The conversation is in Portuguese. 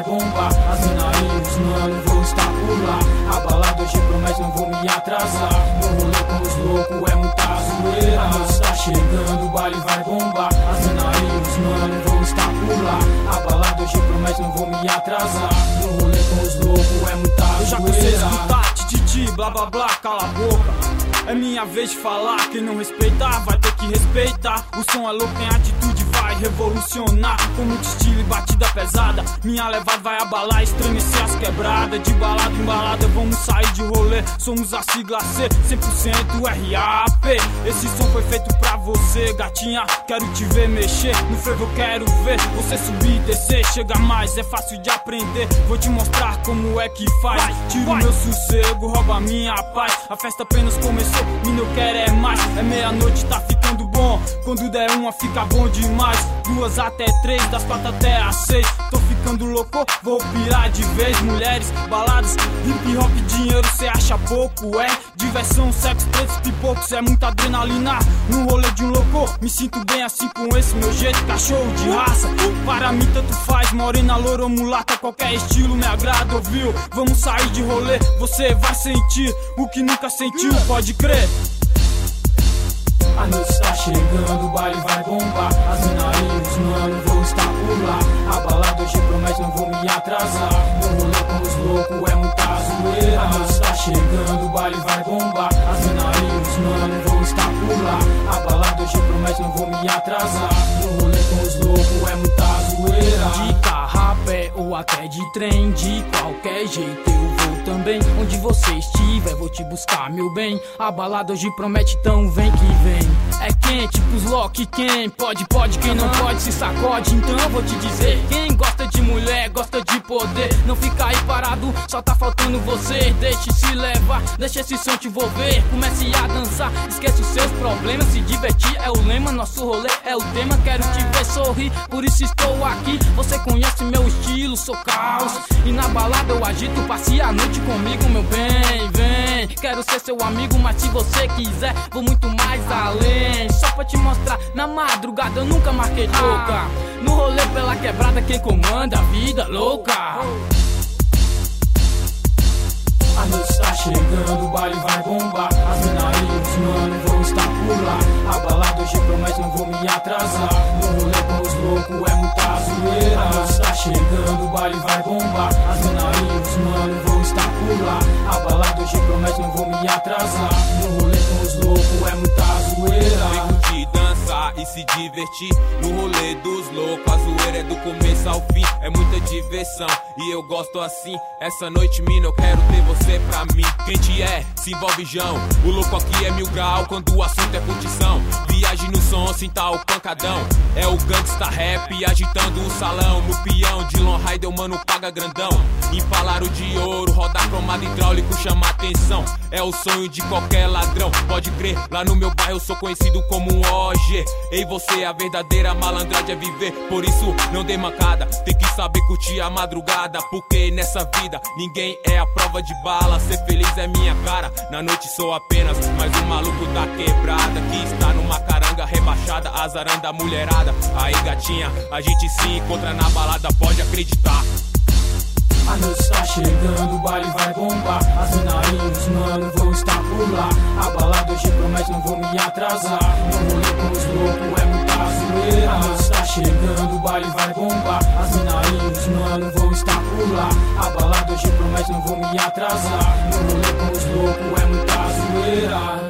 bombar. As mina e os mano, vou estar por lá. A balada hoje promete, não vou me atrasar. No rolê com os loucos é muita zoeira. A noite tá chegando, o baile vai bombar. As mina e os mano, vou estar por lá. A balada hoje promete, não vou me atrasar. No rolê com os loucos é muita zoeira. Eu já cansei de escutar tititi, blá blá blá, cala a boca. É minha vez de falar, quem não respeitar vai ter que respeitar. O som é louco, tem atitude, vai revolucionar. Com muito estilo e batida pesada, minha levada vai abalar, estremecer as quebradas. De balada em balada, vamos sair de rolê. Somos a sigla C, 100% RAP. Esse som foi feito pra você, gatinha, quero te ver mexer. No frevo eu quero ver você subir e descer. Chega mais, é fácil de aprender. Vou te mostrar como é que faz. Tiro meu sossego, rouba minha paz. A festa apenas começou, menino, eu quero é mais. É meia-noite, tá ficando bom. Quando der uma, fica bom demais. 2 até 3, das 4 até as 6. Tô ficando louco, vou pirar de vez. Mulheres, baladas, hip hop, dinheiro, cê acha pouco, é? Diversão, sexo, pretos, pipocos, é muita adrenalina. No rolê de um louco, me sinto bem assim com esse meu jeito, cachorro de raça. Para mim tanto faz, morena, loura ou mulata, qualquer estilo me agrada, ouviu? Vamos sair de rolê, você vai sentir o que nunca sentiu, pode crer. A noite tá chegando, o baile vai bombar. As mina e os mano, vou estar por lá. A balada hoje promete, não vou me atrasar. No rolê com os loucos é muita zoeira. A noite tá chegando, o baile vai bombar. As mina e os mano, vou estar por lá. A balada hoje promete, não vou me atrasar. No rolê com os loucos é muita zoeira. De carro, a pé ou até de trem, de qualquer jeito eu vou também. Onde você estiver, vou te buscar, meu bem. A balada hoje promete, então vem que vem. É quente pros lock, quem pode, quem não pode se sacode. Então eu vou te dizer, quem gosta de mulher, gosta de poder. Não fica aí parado, só tá faltando você. Deixe se levar, deixa esse som te envolver. Comece a dançar, esquece os seus problemas. Se divertir é o lema, nosso rolê é o tema. Quero te ver sorrir, por isso estou aqui. Você conhece meu estilo, sou caos. E na balada eu agito, passe a noite comigo, meu bem, vem. Quero ser seu amigo, mas se você quiser, vou muito mais além. Só pra te mostrar, na madrugada eu nunca marquei toca. No rolê pela quebrada, quem comanda a vida louca. A noite tá chegando, o baile vai bombar. As mina e os mano, vou estar por lá. A balada hoje promete, não vou me atrasar. No rolê com os loucos é muita zoeira. A noite tá chegando, o baile vai bombar. As mina e os mano, vou estar por lá. A balada hoje promete, não vou me atrasar. No rolê com os loucos é muita zoeira. Vem curtir, dançar e se divertir. No rolê dos loucos, a zoeira é do começo ao fim. É muita diversão e eu gosto assim. Essa noite, mina, eu quero ter você pra mim. Quem te é, se envolve Jão. O louco aqui é 1000 grau quando o assunto é curtição. Viagem no som, sinta o pancadão. É o gangsta rap agitando o salão. No peão de Long Rider, mano, paga grandão. Empalaro de ouro, roda cromado hidráulico chama atenção. É o sonho de qualquer ladrão, pode crer. Lá no meu bairro eu sou conhecido como um OG. Ei, você, a verdadeira malandragem é viver. Por isso, não dê mancada. Tem que saber curtir a madrugada. Porque nessa vida, ninguém é a prova de bala. Ser feliz é minha cara. Na noite sou apenas mais um maluco da quebrada que está numa caranga rebaixada, azarando a mulherada. Aí, gatinha, a gente se encontra na balada, pode acreditar. A noite tá chegando, o baile vai bombar. As mina e os mano, vou estar por lá. A balada hoje promete, não vou me atrasar. No rolê com os loucos é muita zoeira. A noite tá chegando, o baile vai bombar. As mina e os mano, vou estar por lá. A balada hoje promete, não vou me atrasar. No rolê com os loucos é muita zoeira.